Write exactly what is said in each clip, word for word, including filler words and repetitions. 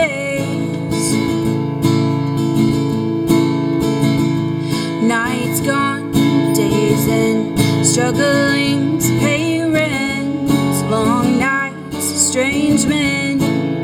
days. Nights gone, days in, struggling to pay rent. Long nights, strange men.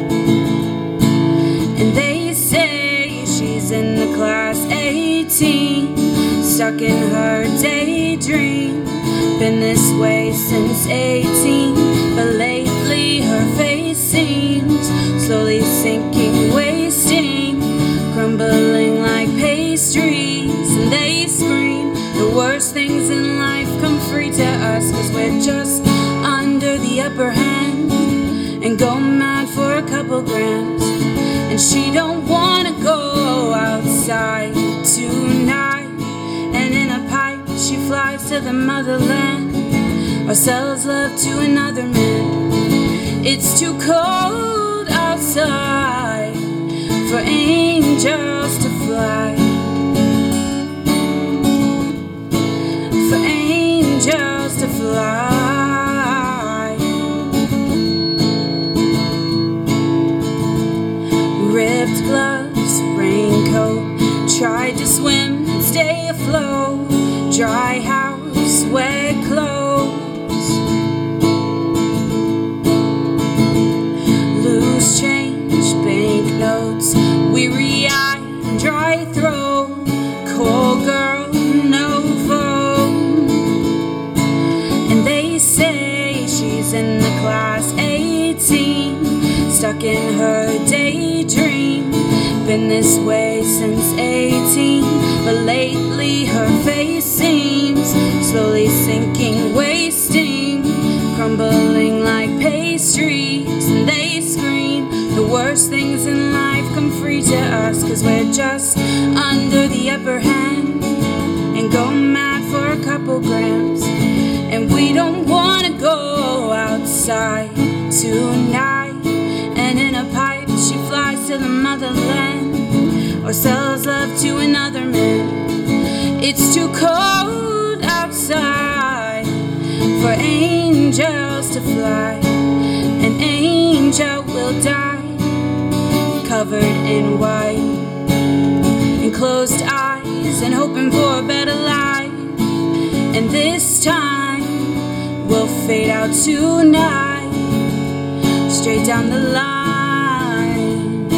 And they say she's in the class eighteen, stuck in her daydream. Been this way since eighteen, but lately her face seems slowly sinking, wasting, crumbling like pastries. And they scream the worst things in life come free to us, 'cause we're just under the upper hand and go mad for a couple grams. And she don't wanna go outside tonight, and in a pipe she flies to the motherland, or sells love to another man. It's too cold outside for angels to fly, for angels to fly. Ripped gloves, raincoat, tried to swim and stay afloat. Dry house, wet clothes, loose change, banknotes, weary eye, dry throat, cold girl, no phone. And they say she's in the class eighteen, stuck in her daydream. Been this way since eighteen, but lately her face seems slowly sinking, wasting, crumbling like pastries. And they scream the worst things in life come free to us, 'cause we're just under the upper hand and go mad for a couple grams. And we don't wanna go outside tonight, and in a pipe she flies to the motherland, or sells love to another man. It's too cold outside for angels to fly. An angel will die covered in white, and closed eyes and hoping for a better life. And this time we'll fade out tonight, straight down the line.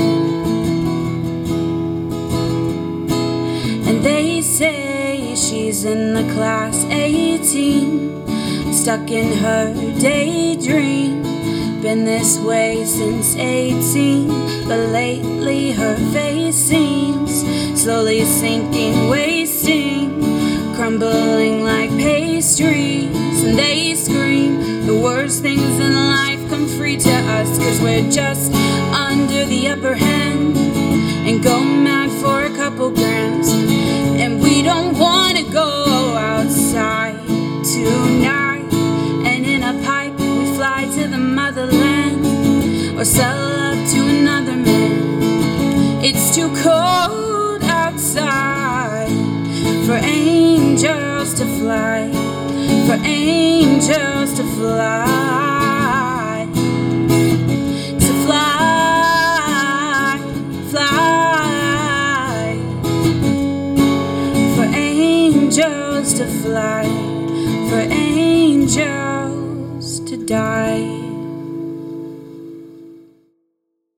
And they say she's in the class eighteen, stuck in her daydream. Been this way since eighteen, but lately her face seems slowly sinking, wasting, crumbling like pastries. And they scream the worst things in life come free to us, 'cause we're just under the upper hand and go mad for a couple grams. And we don't wanna go outside tonight, and in a pipe we fly to the motherland, or sell love to another man. It's too cold outside for angels to fly, for angels to fly, to fly, fly, for angels to fly, for angels to die.